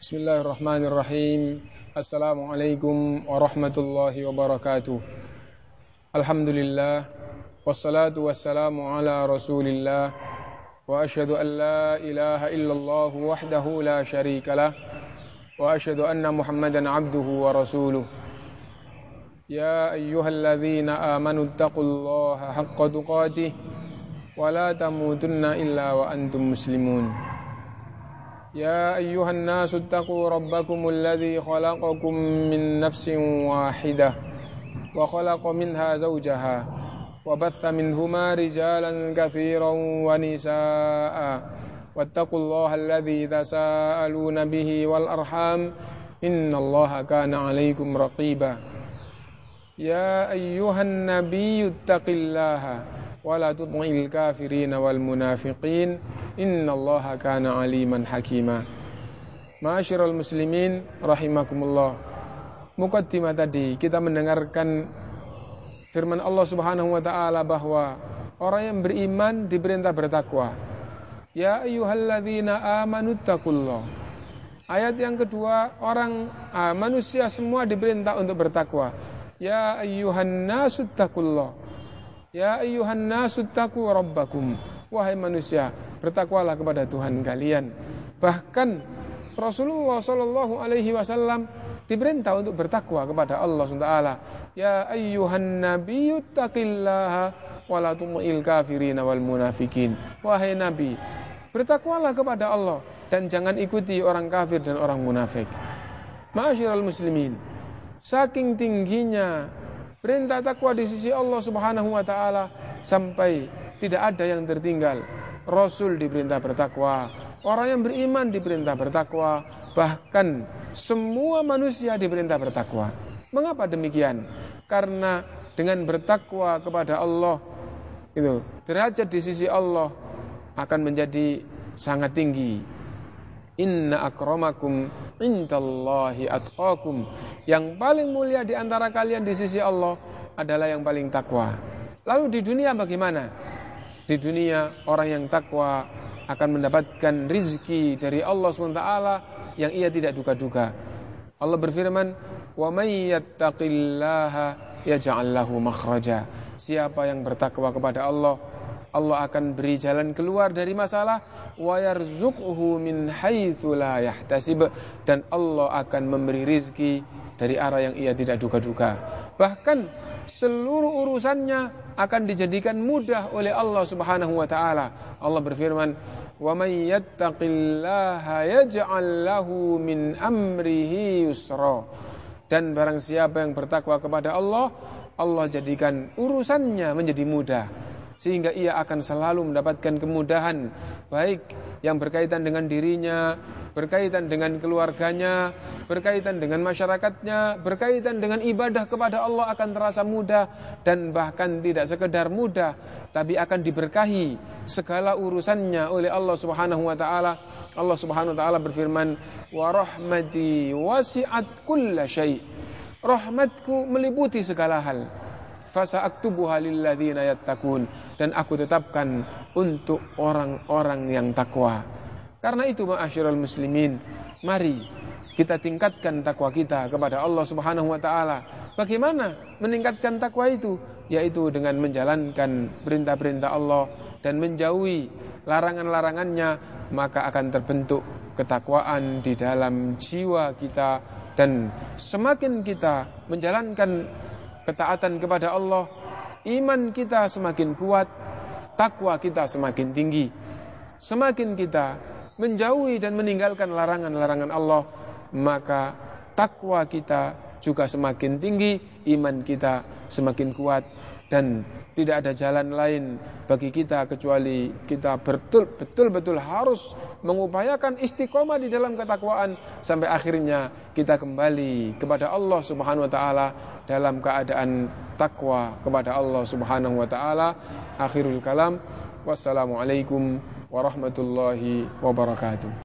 Bismillahirrahmanirrahim. Assalamualaikum warahmatullahi wabarakatuh. Alhamdulillah, wassalatu wassalamu ala rasulillah, wa ashhadu an la ilaha illallah wahdahu la syarikalah, wa ashhadu anna muhammadan abduhu wa rasuluh. Ya ayyuhalladzina amanu taqullaha haqqa tuqatih, wa la tamutunna illa wa antum muslimun. يا أيها الناس اتقوا ربكم الذي خلقكم من نفس واحدة وخلق منها زوجها وبث منهما رجالا كثيرا ونساء واتقوا الله الذي تساءلون به والأرحام إن الله كان عليكم رقيبا يا أيها النبي اتق الله ولا تطع الكافرين والمنافقين إن الله كان عليما حكيما. Ma'asyiral muslimin rahimakumullah. Muqaddimah tadi kita mendengarkan firman Allah Subhanahu wa taala bahwa orang yang beriman diperintah bertakwa. Ya ayyuhalladzina amanu taqullah. Ayat yang kedua, manusia semua diperintah untuk bertakwa. Ya ayyuhan nasu taqullah. Ya ayyuhan nasu taqu rabbakum. Wahai manusia, bertakwalah kepada Tuhan kalian. Bahkan Rasulullah sallallahu alaihi wasallam diperintah untuk bertakwa kepada Allah Subhanahu wa taala. Ya ayyuhan nabiyyu taqillaha wa la tu'il kafirin wal munafikin. Wahai nabi, bertakwalah kepada Allah dan jangan ikuti orang kafir dan orang munafik. Ma'asyiral muslimin, saking tingginya perintah takwa di sisi Allah Subhanahu wa taala sampai tidak ada yang tertinggal. Rasul diperintah bertakwa, orang yang beriman diperintah bertakwa, bahkan semua manusia diperintah bertakwa. Mengapa demikian? Karena dengan bertakwa kepada Allah itu derajat di sisi Allah akan menjadi sangat tinggi. Inna akramakum indallahi atqakum. Yang paling mulia di antara kalian di sisi Allah adalah yang paling takwa. Lalu di dunia bagaimana? Di dunia orang yang takwa akan mendapatkan rizki dari Allah SWT yang ia tidak duga-duga. Allah berfirman, "Wa may yattaqillaha yaj'al lahu makhraja." Siapa yang bertakwa kepada Allah, Allah akan beri jalan keluar dari masalah. Wa yarzuqhu min haitsu la yahtasib, dan Allah akan memberi rizki dari arah yang ia tidak duga-duga. Bahkan seluruh urusannya akan dijadikan mudah oleh Allah Subhanahu wa taala. Allah berfirman, "Wa may yattaqillaha yaj'al lahu min amrihi yusra." Dan barang siapa yang bertakwa kepada Allah, Allah jadikan urusannya menjadi mudah, sehingga ia akan selalu mendapatkan kemudahan, baik yang berkaitan dengan dirinya, berkaitan dengan keluarganya, berkaitan dengan masyarakatnya, berkaitan dengan ibadah kepada Allah akan terasa mudah, dan bahkan tidak sekedar mudah, tapi akan diberkahi segala urusannya oleh Allah Subhanahu wa taala. Allah Subhanahu wa taala berfirman, "Wa rahmati wasi'at kulla syai'." Rahmatku meliputi segala hal. Fasa'aktubuha lilladzina yattaqun, dan aku tetapkan untuk orang-orang yang takwa. Karena itu ma'asyiral muslimin, mari kita tingkatkan takwa kita kepada Allah Subhanahu wa taala. Bagaimana meningkatkan takwa itu? Yaitu dengan menjalankan perintah-perintah Allah dan menjauhi larangan-larangannya, maka akan terbentuk ketakwaan di dalam jiwa kita, dan semakin kita menjalankan ketaatan kepada Allah, iman kita semakin kuat, takwa kita semakin tinggi. Semakin kita menjauhi dan meninggalkan larangan-larangan Allah, maka takwa kita juga semakin tinggi, iman kita semakin kuat, dan tidak ada jalan lain bagi kita kecuali kita betul-betul harus mengupayakan istiqomah di dalam ketakwaan sampai akhirnya kita kembali kepada Allah Subhanahu wa taala dalam keadaan takwa kepada Allah Subhanahu wa taala. Akhirul kalam, wassalamualaikum warahmatullahi wabarakatuh.